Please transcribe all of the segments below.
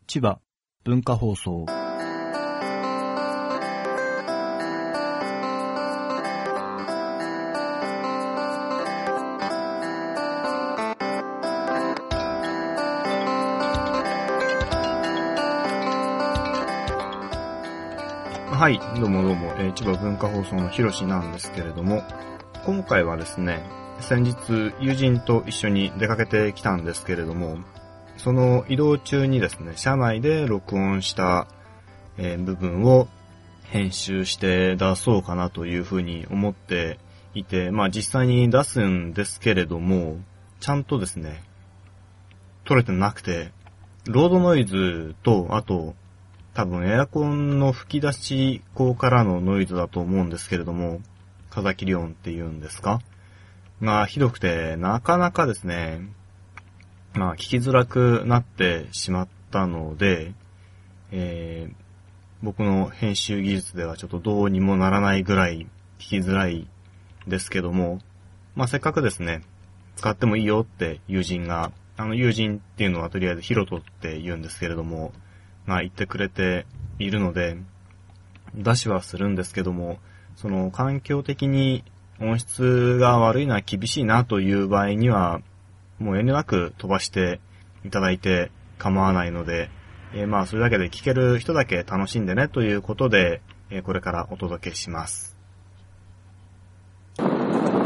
千葉文化放送。 はい、どうも、千葉文化放送のひろしなんですけれども、今回はですね、先日友人と一緒に出かけてきたんですけれども、その移動中にですね、車内で録音した、部分を編集して出そうかなというふうに思っていて、実際に出すんですけれども、ちゃんとですね、撮れてなくて、ロードノイズと、あと、多分エアコンの吹き出し口からのノイズだと思うんですけれども、風切り音っていうんですかがひどくて、なかなかですね、聞きづらくなってしまったので、僕の編集技術ではちょっとどうにもならないぐらい聞きづらいですけども、せっかくですね、使ってもいいよって友人が、友人っていうのはとりあえずヒロトって言うんですけれども、言ってくれているので、出しはするんですけども、その環境的に音質が悪いのは厳しいなという場合には、もう遠慮なく飛ばしていただいて構わないので、それだけで聞ける人だけ楽しんでねということで、これからお届けします。 この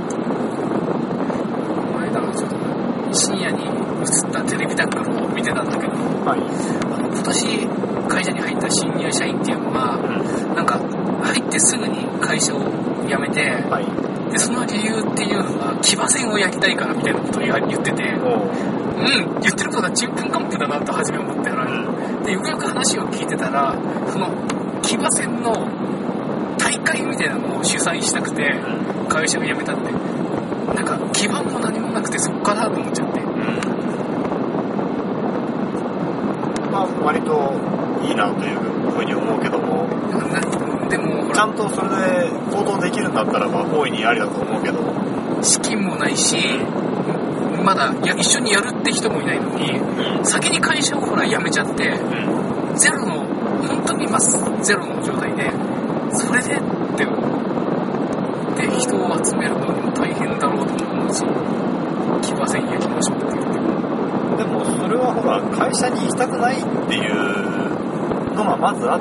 間のちょっと深夜に映ったテレビタックルを見てたんだけど、はい、今年会社に入った新入社員っていうのが、なんか入ってすぐに会社を辞めて、はい、でその理由っていうのが騎馬戦を焼きたいからみたいなことを言ってて、言ってることはちんぷんかんぷんだなと初め思ってたら、でよくよく話を聞いてたら、その騎馬戦の大会みたいなのを主催したくて会社を辞めたって、なんか基盤も何もなくてそっかなと思っちゃって、 割といいなというふうに思うけども、 でもちゃんとそれで行動できるんだったら大いにありだと思うけど、 資金もないし、まだ一緒にやるって人もいないのに、先に会社をほら辞めちゃって、ゼロの本当にゼロの状態で、それでってで人を集めるのも大変だろうと思うし、騎馬戦焼きましょうって言って。 でもそれはほら会社に行きたくないっていうのがまずあって、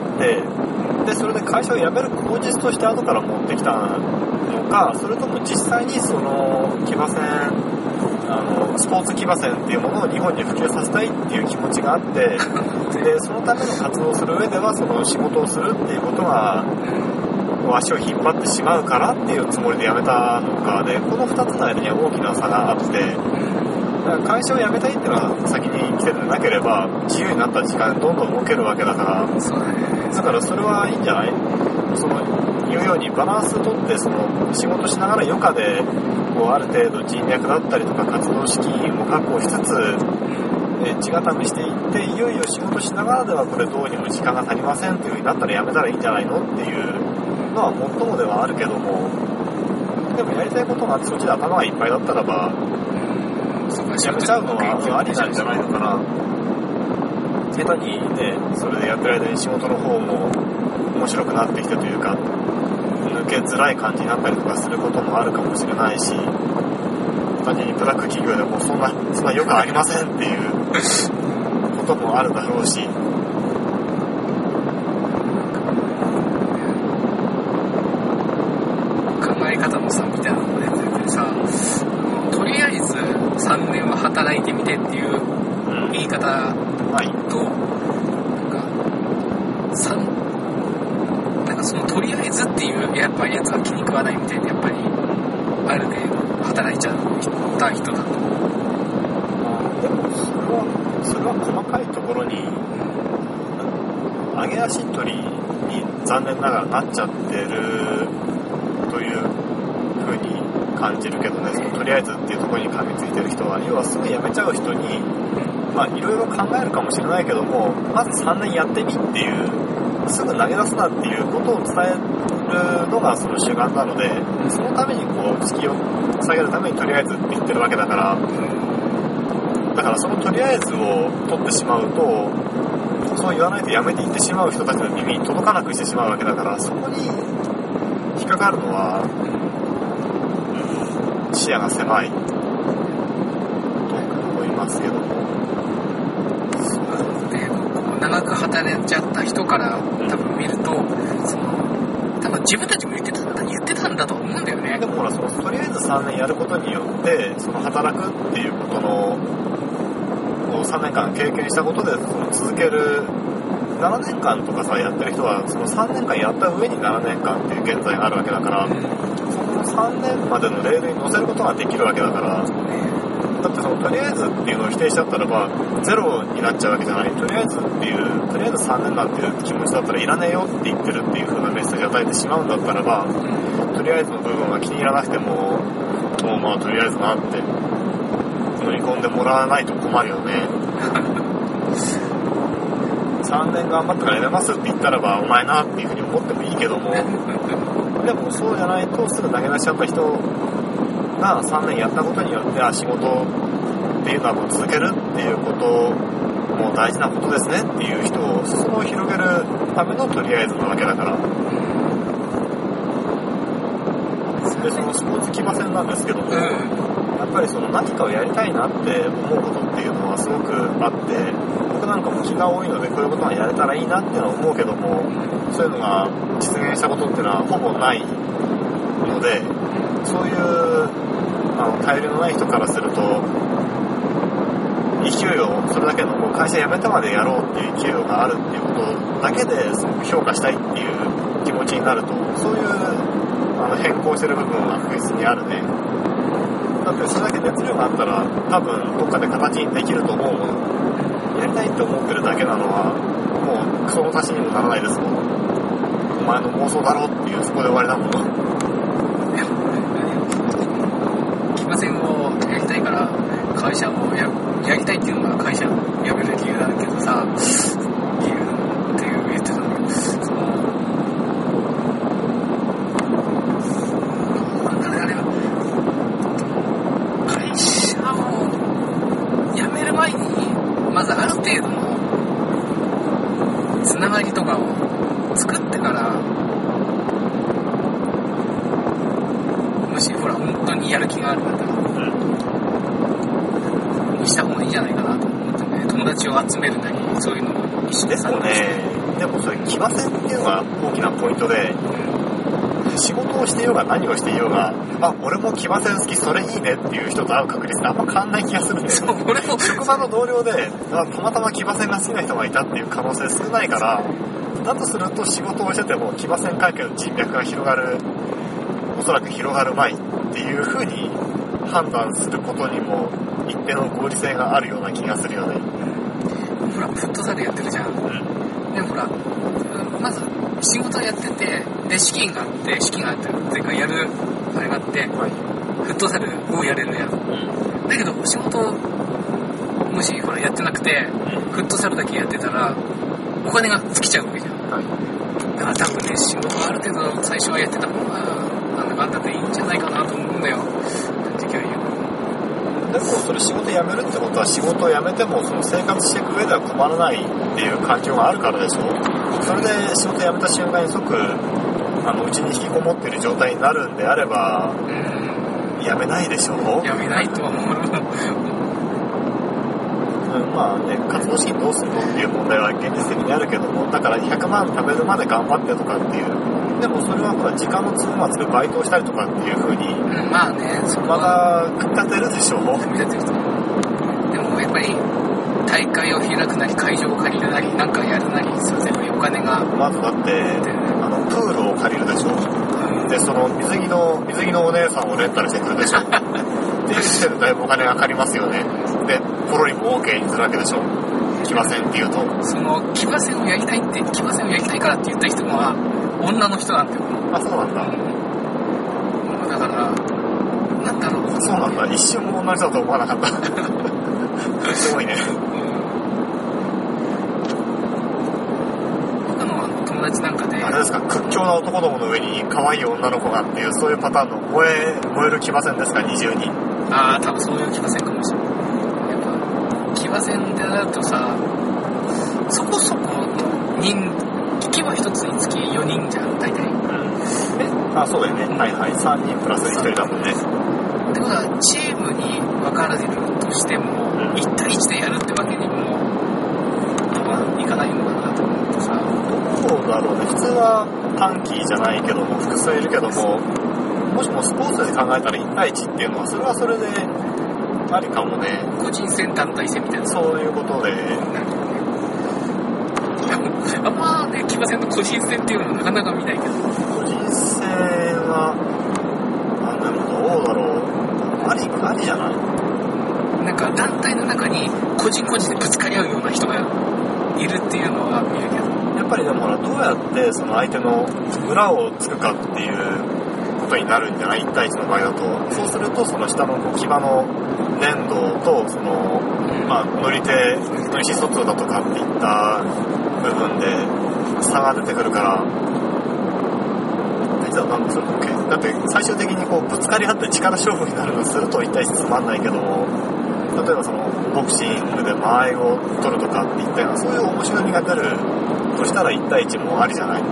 でそれで会社を辞める口実として後から持ってきたのか、それとも実際にその騎馬戦、スポーツ騎馬戦っていうものを日本に普及させたいっていう気持ちがあってでそのための活動をする上ではその仕事をするっていうことが足を引っ張ってしまうからっていうつもりで辞めたのかで、この2つの間には大きな差があって、会社を辞めたいっていうのは先に来てなければ自由になった時間どんどん動けるわけだから、だからそれはいいんじゃない？その言うようにバランスをとってその仕事しながら余暇でこうある程度人脈だったりとか活動資金も確保しつつ地固めしていって、いよいよ仕事しながらではこれどうにも時間が足りませんっていう風になったら辞めたらいいんじゃないのっていうのはもっともではあるけども、でもやりたいことがあってそっちで頭がいっぱいだったらばやめちゃうのはありなんじゃないのかな。下手にね、それでやってる間に仕事の方も面白くなってきてというか、抜けづらい感じになったりとかすることもあるかもしれないし、単純にブラック企業でもそんな良くありませんっていうこともあるだろうし、 考え方の差みたいなのが出ててさ、とりあえず3年は働いてみてっていう言い方と、なんかそのとりあえずっていうやっぱやつは気に食わないみたいで、やっぱりある程度働いちゃった人だと。 でもそれは細かいところに上げ足取りに残念ながらなっちゃってるという風に感じるけどね。そのとりあえずっていうところに噛みついてる人は、要はすぐ辞めちゃう人にいろいろ考えるかもしれないけども、まず3年やってみっていう、すぐ投げ出すなっていうことを伝えるのがその主眼なので、そのためにこう敷居を下げるためにとりあえずって言ってるわけだから、だからそのとりあえずを取ってしまうと、そそう言わないとやめていってしまう人たちの耳に届かなくしてしまうわけだから、そこに引っかかるのは、視野が狭いと思いますけども。 で、長く働いちゃった人から多分見ると、多分自分たちも言ってたんだと思うんだよね。 でもほら、とりあえず3年やることによって、働くっていうことの、3年間経験したことで続ける、7年間とかさ、やってる人は、3年間やった上に7年間っていう現在があるわけだから、その3年までのレールに乗せることができるわけだから、だってとりあえずっていうのを否定しちゃったらば、ゼロになっちゃうわけじゃない。とりあえず3年なんていう気持ちだったらいらねえよって言ってるっていう風なメッセージを与えてしまうんだったらば、とりあえずの部分は気に入らなくても、まあとりあえずなって乗り込んでもらわないと困るよね。3年頑張ったからやめますって言ったらば、お前なっていう風に思ってもいいけども、でもそうじゃないとすぐ投げ出しちゃった人が3年やったことによって、仕事っていうのはもう続けるっていうことも大事なことですねっていう人を裾野を広げるためのとりあえずなわけだから。で、スポーツ騎馬戦なんですけども、やっぱり何かをやりたいなって思うことっていうのはすごくあって、僕なんかも気が多いのでこういうことがやれたらいいなっていうのは思うけども、そういうのが実現したことっていうのはほぼないので、そういう大量のない人からすると、勢いをそれだけの会社辞めてまでやろうっていう勢いがあるっていうことだけですごく評価したいっていう気持ちになると、そういう変更してる部分は確実にあるね。だってそれだけ熱量があったら多分どっかで形にできると思うもの。やりたいって思ってるだけなのはもうクソの足しにもならないですもん。お前の妄想だろっていう、そこで終わりだもん。 騎馬戦をやりたいから会社をやりたいっていうのが会社を辞める理由なんだけどさ、理由って言ってたのに、会社を辞める前にまずある程度のつながりとかを作ってから、もしほら本当にやる気があるんだったら、にした方がいいんじゃないかなと思ってね。友達を集めるなり、そういうのを一緒に参加して。 でもそれ騎馬戦っていうのが大きなポイントで、仕事をしていようが何をしていようが、俺も騎馬戦好き、それいいねっていう人と会う確率ってあんま変わんない気がするんだよね。そう、俺も職場の同僚でたまたま騎馬戦が好きな人がいたっていう可能性少ないから、だとすると仕事をしてても騎馬戦関係の人脈が広がる、おそらく広がるまいっていう風に判断することにも一定の合理性があるような気がするよね。 ほら、フットサルやってるじゃん。でもほら、まず仕事やってて、で資金があって、前回やるあれがあって、フットサルをやれるやん。だけど仕事もしほらやってなくて、フットサルだけやってたらお金が尽きちゃうわけじゃん。だから多分ね、仕事はある程度最初はやってた方がなんだかんだでいいんじゃないかなと思うんだよ。 でもそれ仕事辞めるってことは、仕事を辞めても生活していく上では困らないっていう環境があるからでしょ。それで仕事辞めた瞬間に即うちに引きこもっている状態になるんであれば、辞めないでしょ。 辞めないとは思う。 まあね、活動資金どうするのっていう問題は現実的にあるけども、だから100万貯めるまで頑張ってとかっていう、でもそれはほら時間の都合でバイトをしたりとかっていう風に、 まあね、 まだ組み立てるでしょ。 組み立てる。でもやっぱり大会を開くなり会場を借りるなりなんかやるなりする全部お金が、 まずだってプールを借りるでしょ。で水着のお姉さんをレンタルしてくるでしょ。っていう時点でだいぶお金がかかりますよね。でポロリも OK にするわけでしょ。騎馬戦っていうと、 騎馬戦をやりたいからって言った人は女の人なんだよ。 そうなんだ。 だからなんだろう。 そうなんだ。一瞬も同じだと思わなかった。すごいね。 僕の友達なんかで、 あれですか、屈強な男どもの上に可愛い女の子がっていう、そういうパターンの燃える騎馬戦ですか、20人。 多分そういう騎馬戦かもしれない。やっぱ騎馬戦でなるとさ、そこそこ機器は1つにつき4人じゃん、大体。 そうだよね。はいはい。3人プラス1人だもんね。 ってことは、チームに分かれてるとしても、1対1でやるってわけにも、いかないのかなと思ってさ。 どうだろうね。普通は短期じゃないけども、複数いるけども、もしもスポーツで考えたら1対1っていうのは、それはそれでありかもね。 個人戦団体戦みたいな。 そういうことで。 あんまね、騎馬戦の個人戦っていうのはなかなか見ないけど。 個人戦は、どうだろう。ありじゃない？ なんか団体の中に個人個人でぶつかり合うような人がいるっていうのは見るけど。 やっぱりでもほら、どうやってその相手の裏をつくかっていうことになるんじゃない？ 1 対1の場合だと。そうすると、その下の騎馬の粘土と、その、乗りし疎通だとかっていった部分で差が出てくるから、実はなんかそれとだって最終的にこうぶつかり合って力勝負になるのすると1対1つまんないけども、例えばそのボクシングで間合いを取るとかっていったような、そういう面白みが出るとしたら1対1もありじゃない？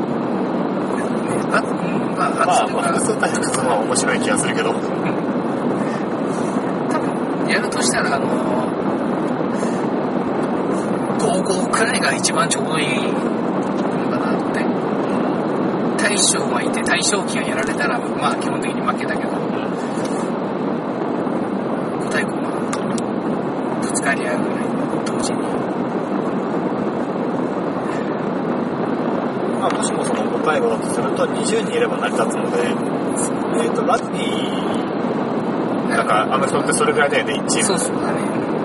複数対複数のは面白い気がするけど、多分やるとしたら統合くらいが一番ちょうどいいのかなって。大将がいて大将機がやられたら基本的に負けだけど、五対5がぶつかり合うぐらい同時に。 もしもその5対5だとすると20人いれば成り立つので、ラグビーなんかアメフトってそれぐらいだよね、1チーム。 そうだね。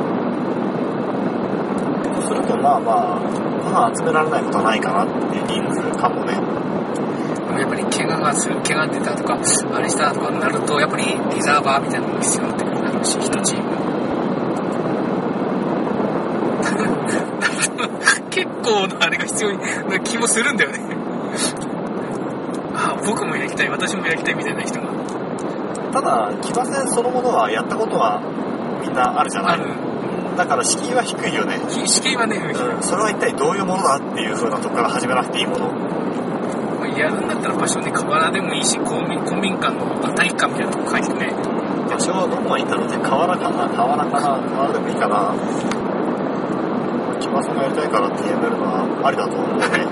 そうすると集められないことはないかなっていう人数かもね。 やっぱり怪我出たとかあれしたとかになると、やっぱりリザーバーみたいなのが必要になってくるだろうし、1チーム結構のあれが必要な気もするんだよね。僕もやりたい、私もやりたいみたいな人が。 ただ騎馬戦そのものはやったことはみんなあるじゃない。だから敷居は低いよね。 敷居はね、 それは一体どういうものだっていう風なとこから始めなくていいもの。 やるんだったら場所に河原でもいいし、公民館の体育館みたいなとこ書いてね。 場所はどこがいいんだろうね。河原かな、河原でもいいかな。騎馬戦がやりたいからってやめるのはありだと思うね。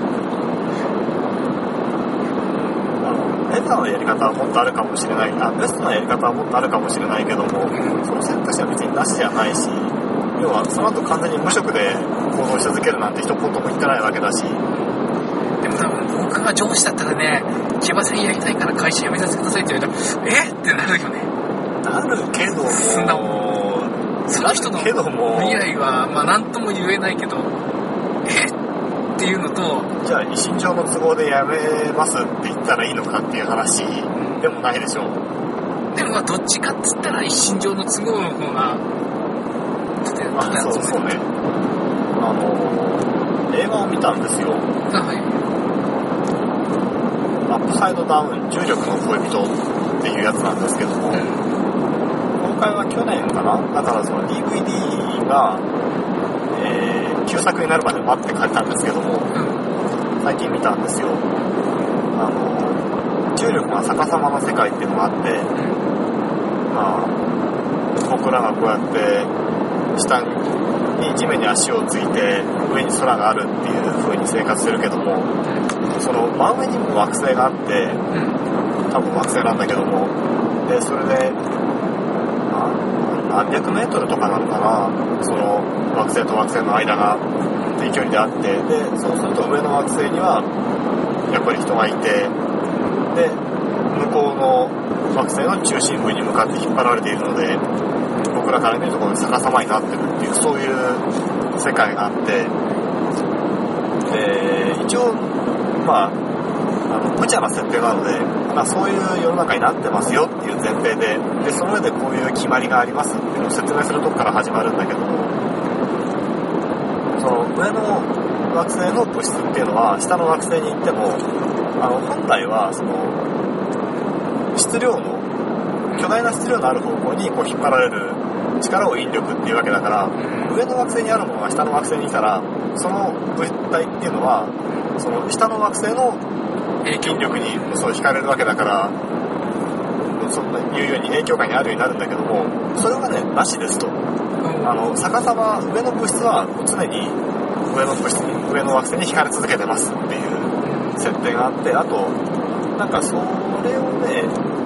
ベタのやり方はもっとあるかもしれない。ベストなやり方はもっとあるかもしれないけども、その選択肢は別になしじゃないし、要はその後完全に無職で行動し続けるなんて一言も言ってないわけだし。 でも多分僕が上司だったらね、騎馬戦やりたいから会社辞めさせてくださいって言われたら、ってなるよね。 なるけども、 その人の未来は何とも言えないけど、っていうのと、 じゃあ一身上の都合でやめますって言ったらいいのかっていう話でもないでしょう。 でもどっちかっつったら一身上の都合の方がそうね。映画を見たんですよ。アップサイドダウン重力の恋人っていうやつなんですけども、公開は去年かな。だからその DVD が旧作になるまで待って借りたんですけども、最近見たんですよ。重力が逆さまの世界っていうのがあって、僕らがこうやって下に地面に足をついて上に空があるっていう風に生活してるけども、その真上にも惑星があって、多分惑星なんだけども、でそれで何百メートルとかなのかな、その惑星と惑星の間がっていう距離であって、でそうすると上の惑星にはやっぱり人がいて、で向こうの惑星の中心部に向かって引っ張られているので、僕らから見るところに逆さまになってるっていう、そういう世界があって、で一応無茶な設定なので、そういう世の中になってますよっていう前提で、その上でこういう決まりがありますっていうのを説明するとこから始まるんだけども、その上の惑星の物質っていうのは下の惑星に行っても本来はその質量の巨大な質量のある方向にこう引っ張られる力を引力っていうわけだから、上の惑星にあるものが下の惑星にいたらその物体っていうのはその下の惑星の引力にそう惹かれるわけだから、そのいうように影響下にあるようになるんだけども、それがねなしですと。逆さま上の物質は常に上の惑星に惹かれ続けてますっていう設定があって、あとなんかそれをね、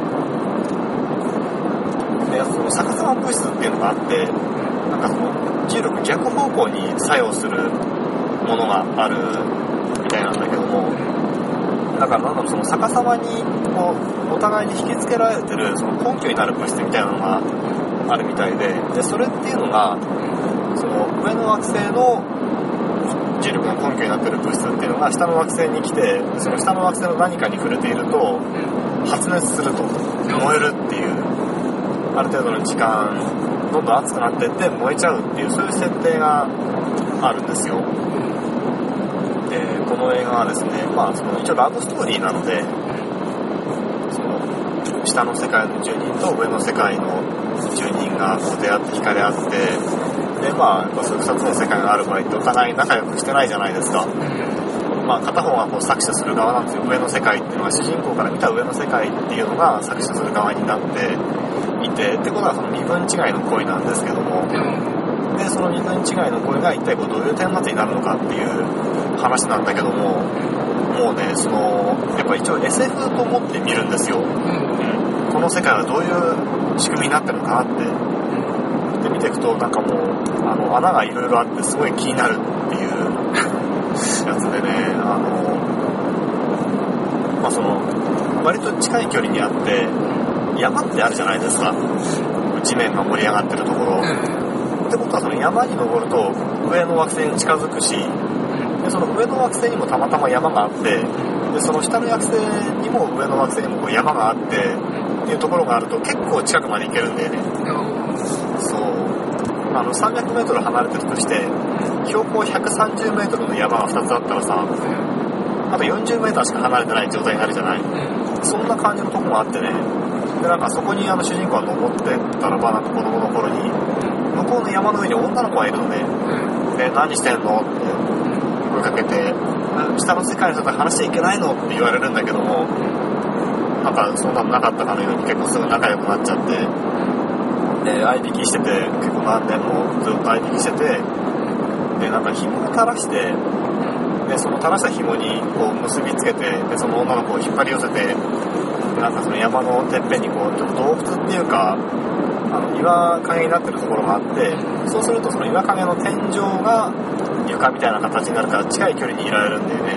その逆さま物質っていうのがあって、なんかその重力逆方向に作用するものがあるみたいなんだけども、だからなんだろう、その逆さまにこうお互いに引きつけられてるその根拠になる物質みたいなのがあるみたいで、それっていうのがその上の惑星の重力の根拠になっている物質っていうのが下の惑星に来て、その下の惑星の何かに触れていると発熱すると、燃えるっていう、ある程度の時間どんどん熱くなっていって燃えちゃうっていう、そういう設定があるんですよ。でこの映画はですね、その一応ラブストーリーなので、その下の世界の住人と上の世界の住人がこう出会って惹かれ合って、でそういう2つの世界がある場合ってお互い仲良くしてないじゃないですか。片方がこう搾取する側なんですよ。上の世界っていうのは主人公から見た上の世界っていうのが搾取する側になっていて、ってことはその身分違いの恋なんですけども、でその身分違いの恋が一体こうどういう顛末になるのかっていう話なんだけども、もうねやっぱ一応 SF と思って見るんですよ。この世界はどういう仕組みになってるのかなってで見ていくと、なんかもう穴がいろいろあってすごい気になるっていうやつでね、その割と近い距離にあって山ってあるじゃないですか、地面が盛り上がってるところってことは、その山に登ると上の惑星に近づくし、でその上の惑星にもたまたま山があって、でその下の惑星にも上の惑星にもこう山があってっていうところがあると結構近くまで行けるんだよね。300メートル離れてるとして、標高130メートルの山が2つあったらさ、あと40メーターしか離れてない状態になるじゃない。そんな感じのとこがあってね、でなんかそこに主人公が登ってったらば、なんか子供の頃に向こうの山の上に女の子がいるのね。で何してんのって声かけて、下の世界の人と話しちゃいけないのって言われるんだけども、なんかそんなのなかったかのように結構すぐ仲良くなっちゃって、で相引きしてて、結構何年もずっと相引きしてて、でなんか紐を垂らして、でその垂らした紐にこう結びつけて、でその女の子を引っ張り寄せて、でなんかその山のてっぺんにこうちょっと洞窟っていうか岩陰になってるところがあって、そうするとその岩陰の天井が床みたいな形になるから近い距離にいられるんだよね。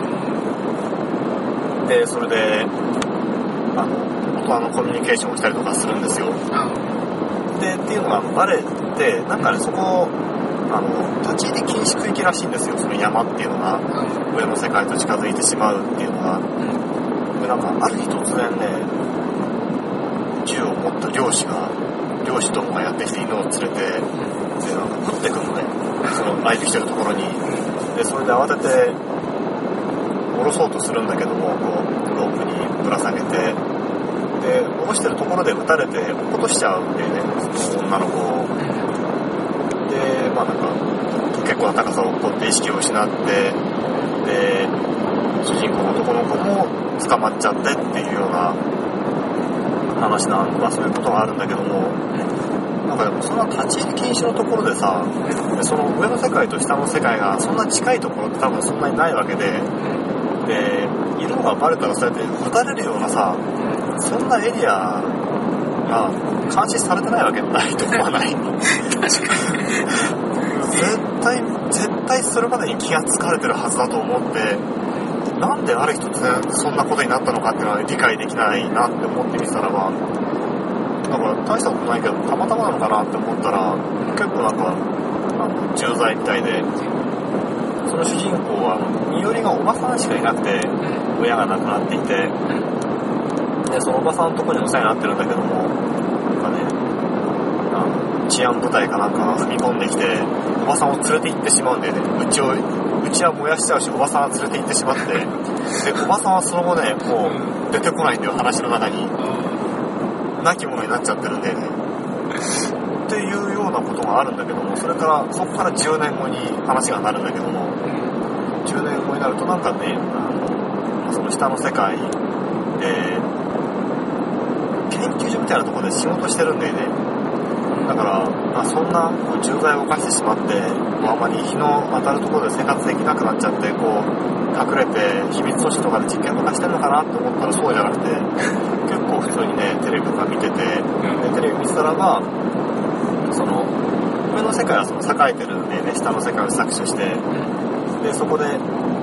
でそれで大人のコミュニケーションをしたりとかするんですよ。でっていうのがバレて、なんかねそこ立ち入り禁止区域らしいんですよ、その山っていうのが上の世界と近づいてしまうっていうのが。でなんかある日突然ね、銃を持った漁師どもがやってきて犬を連れて、でなんか撃ってくるのね、その相手してるところに。でそれで慌てて降ろそうとするんだけども、こうロープにぶら下げて、で降ろしてるところで撃たれて落っことしちゃうんでね、その女の子を。でなんか結構な高さを落っこって意識を失って、で主人公の男の子も捕まっちゃってっていうような話そういうことがあるんだけども、なんかでもそんな立ち入り禁止のところでさ、でその上の世界と下の世界がそんな近いところって多分そんなにないわけで、でいるのがバレたらそうやって撃たれるようなさ、そんなエリアが監視されてないわけないと思わない確かに絶対それまでに気がつかれてるはずだと思って、なんである日突然そんなことになったのかっていうのは理解できないなって思ってみたらば、だから大したことないけどたまたまなのかなって思ったら、結構なんか重罪みたいで、その主人公は身寄りがおばさんしかいなくて、親が亡くなっていて、でそのおばさんのところにお世話になってるんだけども、なんかね治安部隊かなんかが踏み込んできておばさんを連れて行ってしまうんだよね。うちは燃やしちゃうし、おばさんは連れて行ってしまって、でおばさんはその後ねもう出てこないんだよ、話の中に。亡き者になっちゃってるんだよね。 っていうようなことがあるんだけども、そこから10年後に話がなるんだけども、10年後になるとなんかね、その下の世界で研究所みたいなところで仕事してるんだよね。だから、そんな重罪を犯してしまって、あまり日の当たるところで生活できなくなっちゃって、隠れて秘密組織とかで実験とかしてるのかなと思ったらそうじゃなくて、結構普通にね、テレビとか見てて、でテレビ見てたらば、その上の世界はその栄えてるんでね、下の世界を搾取して、でそこで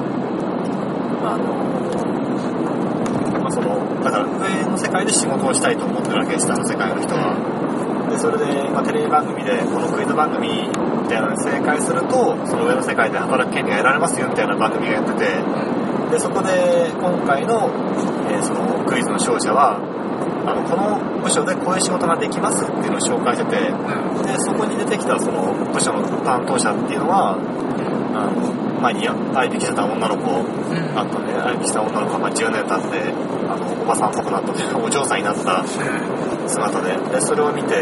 だから上の世界で仕事をしたいと思ってるわけ、下の世界の人は。でそれで、テレビ番組でこのクイズ番組みたいなのに正解するとその上の世界で働く権利が得られますよみたいな番組がやってて、でそこで今回の、そのクイズの勝者はこの部署でこういう仕事ができますっていうのを紹介してて、でそこに出てきたその部署の担当者っていうのは前に相手来てた女の子あったね、相手来た女の子が10年経っておばさんっぽくなったというかお嬢さんになった姿で、それを見て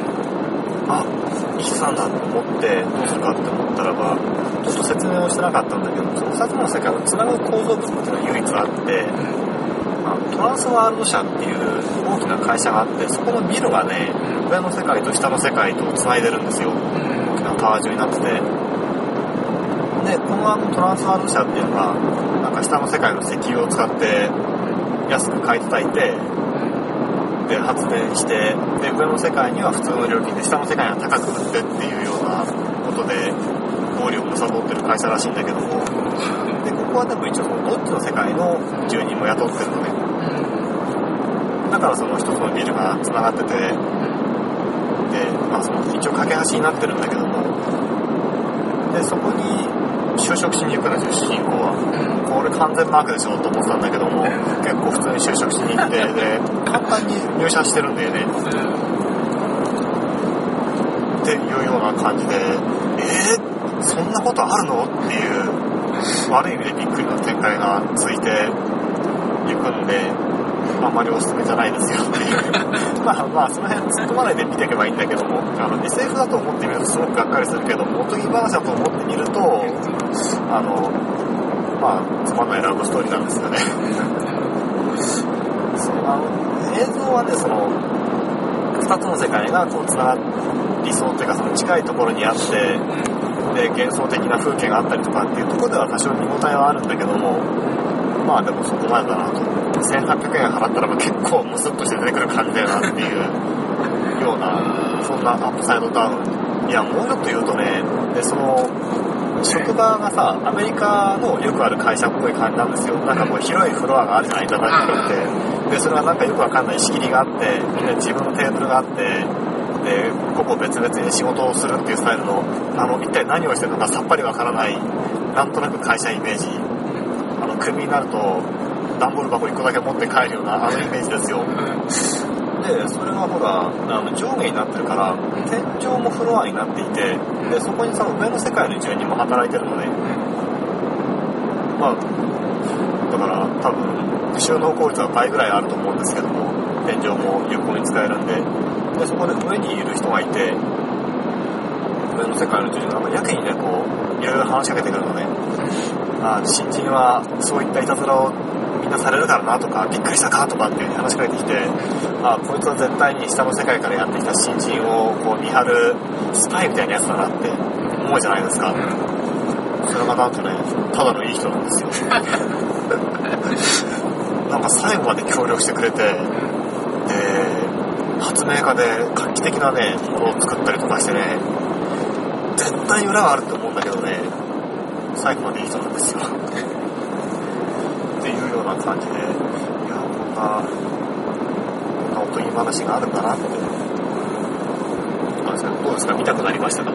生きてたんだと思ってどうするかって思ったらば、ちょっと説明をしてなかったんだけど、その2つの世界をつなぐ構造物っていうのが唯一あって、トランスワールド社っていう大きな会社があって、そこのビルがね、上の世界と下の世界とつないでるんですよ。大きなタワー状になってて、でこのトランスワールド社っていうのがなんか下の世界の石油を使って安く買い叩いて、で発電して、で上の世界には普通の料金で下の世界には高く売ってっていうようなことで暴利を貪ってる会社らしいんだけども、でここはでも一応どっちの世界の住人も雇ってるのね。だからその一つのビルがつながってて、でその一応架け橋になってるんだけども、でそこに就職しに行くんですよ、主人公は。これ完全マークでしょと思ってたんだけども、結構普通に就職しに行って、で簡単に入社してるんだよね、っていうような感じで、そんなことあるのっていう悪い意味でびっくりな展開がついていくんで、あんまりおすすめじゃないですよっていうまあその辺突っ込まないで見ていけばいいんだけども、SF だと思ってみるとすごくがっかりするけど、おとぎ話だと思ってみるとつまんないラブストーリーなんですよね映像はね、その2つの世界がつながりそうというか、その近いところにあって、で幻想的な風景があったりとかっていうところでは多少見応えはあるんだけども、でもそこまでだなと。1800円払ったら結構ムスッとして出てくる感じだよなっていうような、そんなアップサイドダウン。いや、もうちょっと言うとね、でその職場がさ、アメリカのよくある会社っぽい感じなんですよ。なんかもう広いフロアがあるじゃない、間だけ広くて、でそれはなんかよくわかんない仕切りがあって、みんな自分のテーブルがあって、でここ別々に仕事をするっていうスタイルの一体何をしてるのかさっぱりわからない、なんとなく会社イメージ、クビになると段ボール箱1個だけ持って帰るようなイメージですよ。でそれがほら上下になってるから天井もフロアになっていて、でそこにその上の世界の住人も働いてるのね。だから多分収納効率は倍ぐらいあると思うんですけども、天井も有効に使えるんで、でそこで上にいる人がいて、上の世界の住人がやけにねいろいろ話しかけてくるのね。新人はそういったいたずらをみんなされるからなとか、びっくりしたかとかっていう風に話しかけてきて、こいつは絶対に下の世界からやってきた新人を見張るスパイみたいなやつだなって思うじゃないですか。それがなんとね、ただのいい人なんですよなんか最後まで協力してくれて、で発明家で画期的なねものを作ったりとかしてね、絶対裏があるって思うんだけどね、最後までいい人なんですよっていうような感じで、いやこんなおとぎ話があるんだなって。どうですか、見たくなりましたか？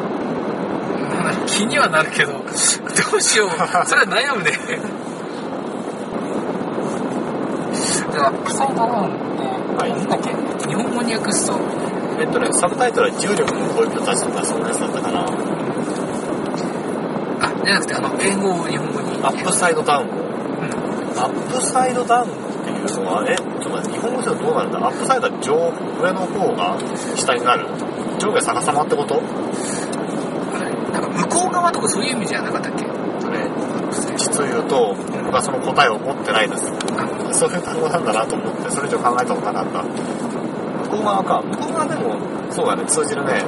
気にはなるけど、どうしよう、それは悩むねだからアップサイドダウンってなんだっけ、日本語に訳すとサブタイトルは重力の恋人たちとかそんなやつだったかな。 じゃなくて英語を日本語にアップサイドダウン、アップサイドダウンっていうのはちょっと待って、日本語ではどうなるんだ。アップサイドは上の方が下になる。 上下逆さまってこと？ なんか向こう側とかそういう意味じゃなかったっけ？ 実を言うと、僕はその答えを持ってないです。そういう単語なんだなと思って、それ以上考えたことなかった。向こう側か。向こう側でも、そうだね、通じるね。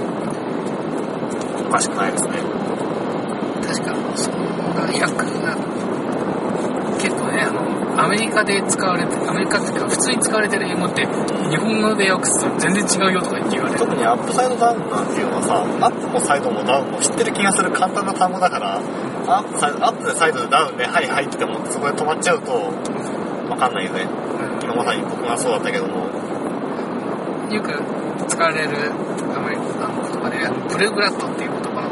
おかしくないですね。 確か、そんな訳が、結構ね、アメリカで使われて、アメリカっていうか普通に使われてる英語って、日本語で訳すと全然違うよとか言われる。 特にアップサイドダウンなんていうのはさ、アップもサイドもダウンも知ってる気がする簡単な単語だから、アップでサイドでダウンで、はいはいって思ってそこで止まっちゃうと、わかんないよね。今まさに僕がそうだったけども。 よく使われる言葉で、プルグラットっていう言葉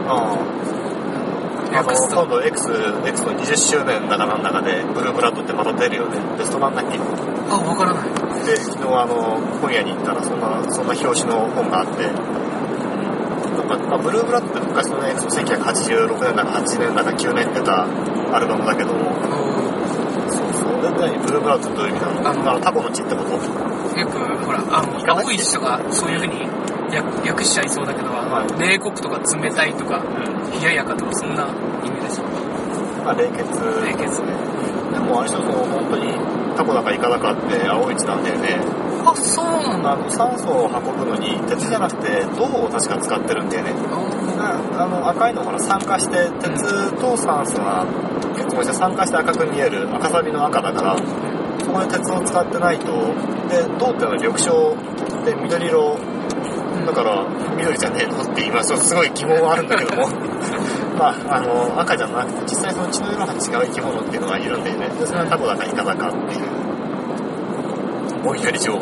今度 X の20周年だかなんだかで、ブルーブラッドってまた出るよね。ベスト版だっけ？ わからない。 で、昨日本屋に行ったらそんな表紙の本があって、なんか、ブルーブラッドって昔のね、1986年だか8年だか9年に出たアルバムだけども、そう、で、ブルーブラッドってどういう意味なの？タコの血ってこと？ よく、ほら、青い人がそういう風に訳しちゃいそうだけど、冷酷とか冷たいとか、冷ややかとか、そんな意味でしょ。 冷血ね。でもあれでしょ、本当にタコだかイカだかって青い血なんだよね。 あ、そうなんだ。 酸素を運ぶのに鉄じゃなくて銅を確か使ってるんだよね。赤いのほら酸化して鉄と酸素が結合して酸化して赤く見える赤サビの赤だから、そこで鉄を使ってないと。で、銅ってのは緑青で緑色だから緑じゃねえのって言いますとすごい疑問はあるんだけども赤じゃなくて実際その血の色が違う生き物っていうのがいるんだよね。でそれはタコだかイカだかっていうぼんやり情報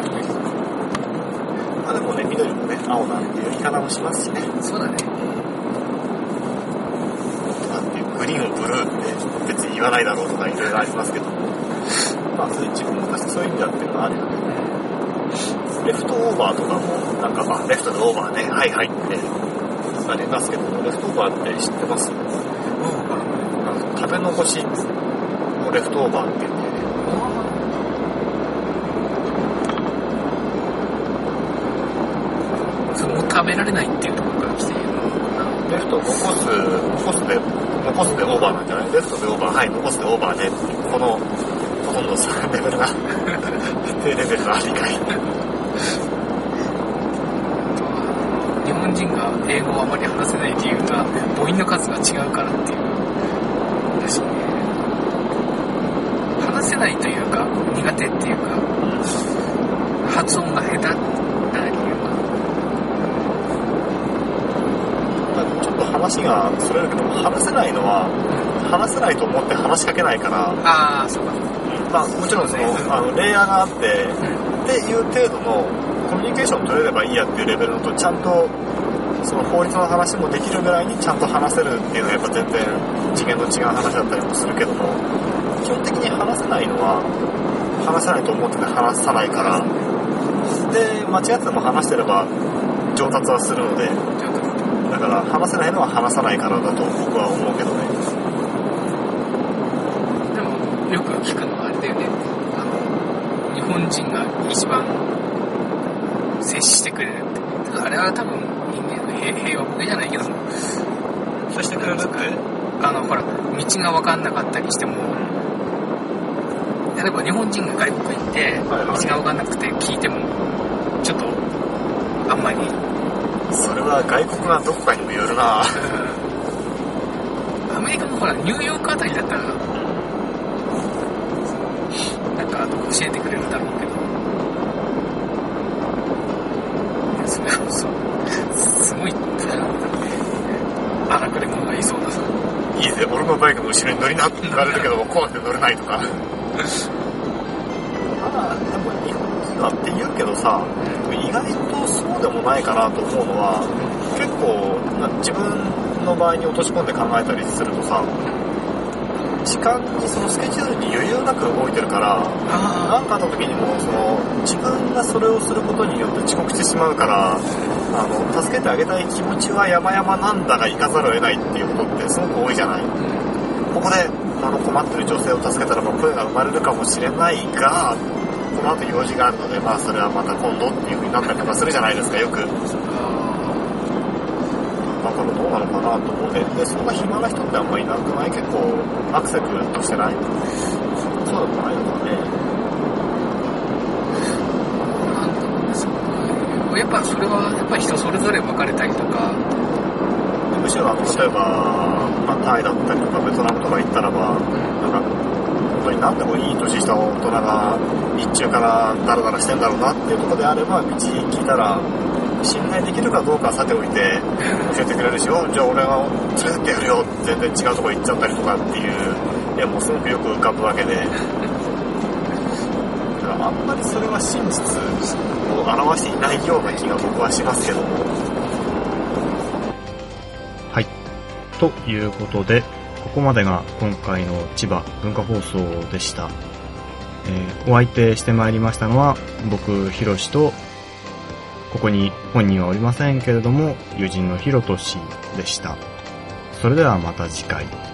でもね、緑もね青なんていう言い方もしますしね。 そうだね。 なんていうグリーンをブルーって別に言わないだろうとかいろいろありますけどもそういう自分昔そういう意味だっていうのがあるよね。レフトオーバーとかもなんかレフトでオーバーね、はいはいってありますけども、レフトオーバーって知ってます？食べ残しをレフトオーバーって言うんだよね。 それも食べられないっていうところから来ているのかな。 レフト残すでオーバーなんじゃない？レフトでオーバー、はい、残すでオーバーねっていうこのほとんどレベルが低レベルの理解。 日本人が英語をあまり話せない理由が母音の数が違うからっていうらしいね。話せないというか苦手っていうか発音が下手な理由がちょっと話がそれるけど話せないのは話せないと思って話しかけないから。 ああ、そうか。 もちろんそのレイヤーがあって、っていう程度のコミュニケーションを取れればいいやっていうレベルのとちゃんとその法律の話もできるぐらいにちゃんと話せるっていうのはやっぱ全然次元の違う話だったりもするけども、基本的に話せないのは話せないと思ってて話さないからで、間違ってても話してれば上達はするので、だから話せないのは話さないからだと僕は思うけどね。 でもよく聞くのはあれだよね、日本人が一番接してくれるって。あれは多分人間の平和ボケじゃないけども、 接してくれるってほら道が分かんなかったりしても、例えば日本人が外国行って道が分かんなくて聞いてもちょっとあんまり。 それは外国がどこかにもよるな。 アメリカもほらニューヨークあたりだったらなんか教えてくれるだろうけど、それはすごい荒くれ者がいそうださ。 いいぜ、俺のバイクの後ろに乗りなって言われるけども怖くて乗れないとか。でも日本人はって言うけどさ、意外とそうでもないかなと思うのは、結構自分の場合に落とし込んで考えたりするとさ、時間にそのスケジュールに余裕なく動いてるから、何かあった時にも自分がそれをすることによって遅刻してしまうから、助けてあげたい気持ちは山々なんだが行かざるを得ないっていうことってすごく多いじゃない。ここで困ってる女性を助けたらば声が生まれるかもしれないが、ここの後用事があるので、まあそれはまた今度っていう風になったりとかするじゃないですか、よく。だからどうなのかなと思って、で、そんな暇な人ってあんまりいなくない？結構アクセクとしてない？そうでもないのかね。 なんだろうですね。やっぱそれはやっぱ人それぞれ分かれたりとか。 むしろ例えば、まあ、タイだったりとかベトナムとか行ったらば、なんか本当に何でもいい年した大人が日中からダラダラしてんだろうなっていうところであれば、道聞いたら信頼できるかどうかはさておいて教えてくれるし、じゃあ俺が連れてってやるよって全然違うところ行っちゃったりとかっていう、いやもうすごくよく浮かぶわけで、だからあんまりそれは真実を表していないような気が僕はしますけども。 ということで、ここまでが今回の千葉文化放送でした。お相手してまいりましたのは僕ひろしと、ここに本人はおりませんけれども友人のひろとしでした。それではまた次回。